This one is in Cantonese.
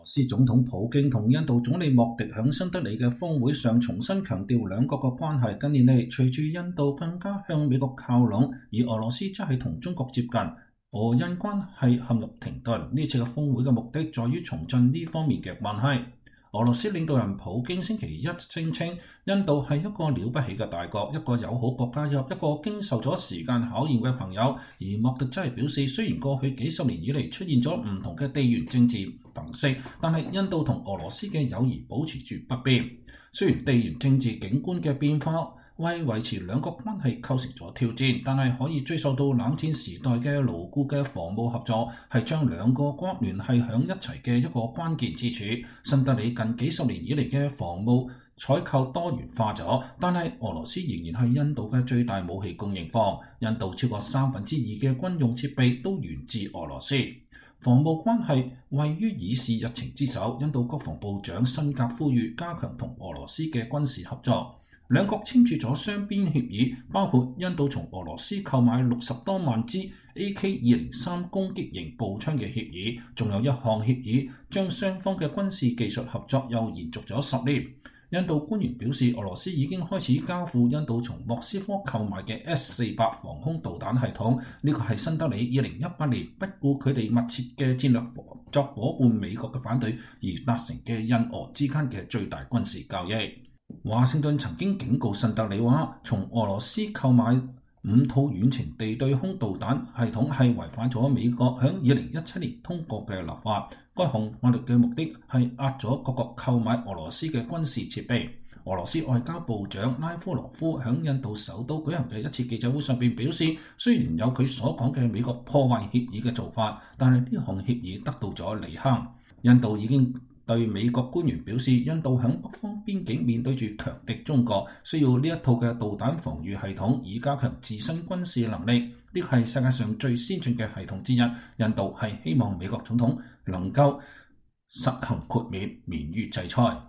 俄羅斯總統普京同印度總理莫迪喺新德里嘅峰會上重新強調兩國嘅關係。近年嚟，隨住印度更加向美國靠攏，而俄羅斯則係同中國接近，俄印關係陷入停頓。呢次嘅峰會嘅目的在於重振呢方面嘅關係。俄羅斯領導人普京星期一聲稱，印度係一個了不起嘅大國，一個友好國家，一個經受咗時間考驗嘅朋友。而莫迪則係表示，雖然過去幾十年以嚟出現咗唔同嘅地緣政治特色，但係印度同俄羅斯嘅友誼保持住不變。雖然地緣政治景觀嘅變化為維持兩國關係構成咗挑戰，但係可以追溯到冷戰時代嘅牢固嘅防務合作，係將兩個國聯繫響一齊嘅一個關鍵之處。新德里近幾十年以嚟嘅防務採購多元化咗，但係俄羅斯仍然係印度嘅最大武器供應方。印度超過2/3嘅軍用設備都源自俄羅斯。防務關係位於議事日程之首，印度國防部長辛格呼籲加強同俄羅斯嘅軍事合作。兩國簽署咗雙邊協議，包括印度從俄羅斯購買60多萬支 AK-203攻擊型步槍嘅協議，仲有一項協議將雙方嘅軍事技術合作又延續咗10年。印度官員表示，俄羅斯已經開始交付印度從莫斯科購買嘅 S-400防空導彈系統，呢個係新德里2018年不顧佢哋密切嘅戰略合作夥伴美國嘅反對而達成嘅印俄之間嘅最大軍事交易。華盛頓曾經警告新德里話，從俄羅斯購買5套遠程地對空導彈系統係違反咗美國喺2017年通過嘅立法。該項法律嘅目的係壓咗各國購買俄羅斯嘅軍事設備。俄羅斯外交部長拉夫羅夫喺印度首都舉行嘅一次記者會上邊表示，雖然有佢所講嘅美國破壞協議嘅做法，但係呢項協議得到咗履行。印度已經對美國官員表示，印度喺北方邊境面對住強敵中國，需要呢一套嘅導彈防禦系統以加強自身軍事能力。呢個係世界上最先進嘅系統之一。印度係希望美國總統能夠實行豁免，免於制裁。